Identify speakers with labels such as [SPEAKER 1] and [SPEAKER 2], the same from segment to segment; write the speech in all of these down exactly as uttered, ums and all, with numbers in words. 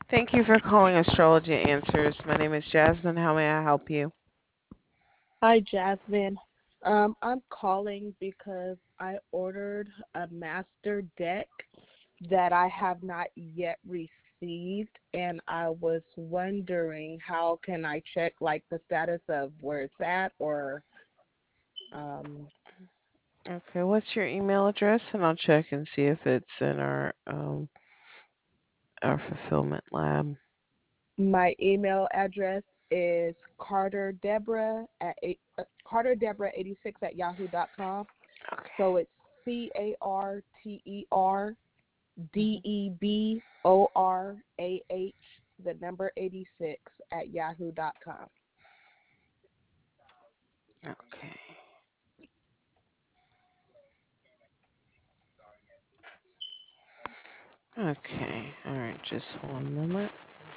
[SPEAKER 1] Thank you for calling Astrology Answers. My name is Jasmine. How may I help you?
[SPEAKER 2] Hi, Jasmine. Um, I'm calling because I ordered a master deck that I have not yet received, and I was wondering how can I check like the status of where it's at, or um,
[SPEAKER 1] Okay, what's your email address? And I'll check and see if it's in our um our fulfillment lab.
[SPEAKER 2] my email address is Carter Deborah at eight, uh, Carter Deborah eighty six at yahoo dot com.
[SPEAKER 1] Okay.
[SPEAKER 2] So it's C A R T E R D
[SPEAKER 1] Mhm.
[SPEAKER 2] E B O R A H, the number eighty-six at yahoo dot com.
[SPEAKER 1] Okay. Okay. All right. Just one moment.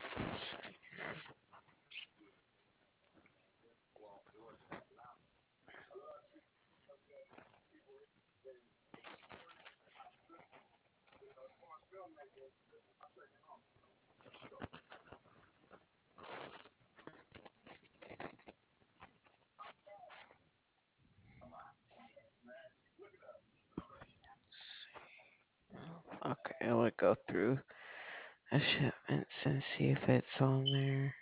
[SPEAKER 1] Okay, I will go through a shipments and see if it's on there.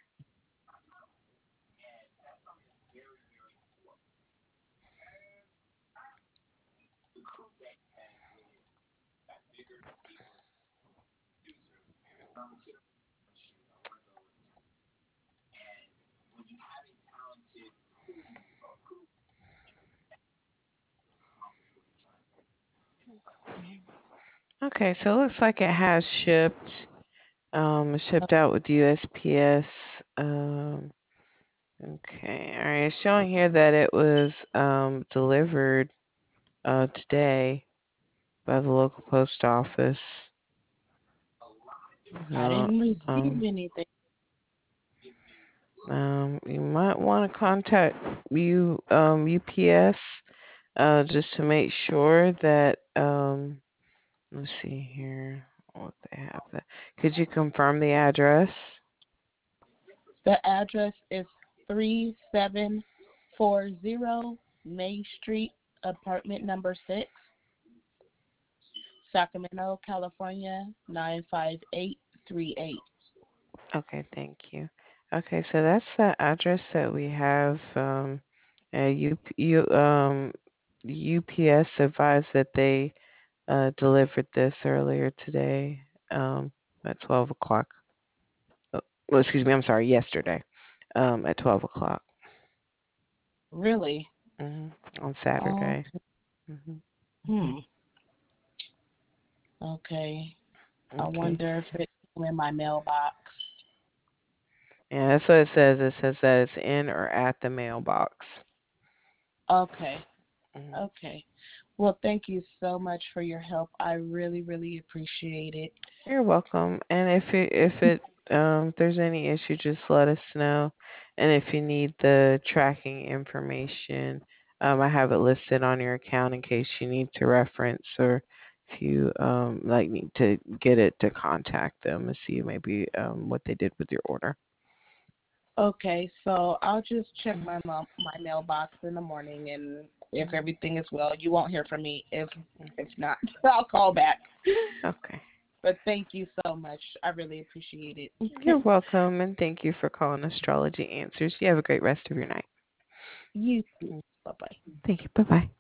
[SPEAKER 1] Okay, so it looks like it has shipped. Um, shipped out with U S P S. Um, okay, all right. It's showing here that it was um delivered uh today by the local post office.
[SPEAKER 2] I
[SPEAKER 1] Uh,
[SPEAKER 2] didn't receive
[SPEAKER 1] um,
[SPEAKER 2] anything.
[SPEAKER 1] um, you might want to contact you um U P S uh just to make sure that um let's see here what they have. That. Could you confirm the address?
[SPEAKER 2] The address is three seven four zero May Street, apartment number six, Sacramento, California, nine five eight three eight.
[SPEAKER 1] Okay, thank you. Okay, so that's the address that we have. Um, uh, U, U, um, U P S advised that they uh, delivered this earlier today um, at twelve o'clock. Oh, well, excuse me, I'm sorry, yesterday um, at twelve o'clock
[SPEAKER 2] Really?
[SPEAKER 1] hmm on
[SPEAKER 2] Oh,
[SPEAKER 1] Saturday. hmm
[SPEAKER 2] hmm. Okay. I
[SPEAKER 1] Okay.
[SPEAKER 2] wonder if it's in my mailbox.
[SPEAKER 1] Yeah, that's what it says. It says that it's in or at the mailbox.
[SPEAKER 2] Okay.
[SPEAKER 1] Mhm.
[SPEAKER 2] Okay. Well, thank you so much for your help. I really, really appreciate it.
[SPEAKER 1] You're welcome. And if it if it um if there's any issue, just let us know. And if you need the tracking information, um I have it listed on your account in case you need to reference or if you um like need to get it to contact them and see maybe um what they did with your order.
[SPEAKER 2] Okay, so I'll just check my mom, my mailbox in the morning, and if
[SPEAKER 1] Mhm.
[SPEAKER 2] everything is well, you won't hear from me. If if not, I'll call back.
[SPEAKER 1] Okay.
[SPEAKER 2] But thank you so much. I really appreciate
[SPEAKER 1] You're
[SPEAKER 2] it.
[SPEAKER 1] welcome and thank you for calling Astrology Answers. You have a great rest of your night.
[SPEAKER 2] You too. Bye bye.
[SPEAKER 1] Thank you. Bye bye.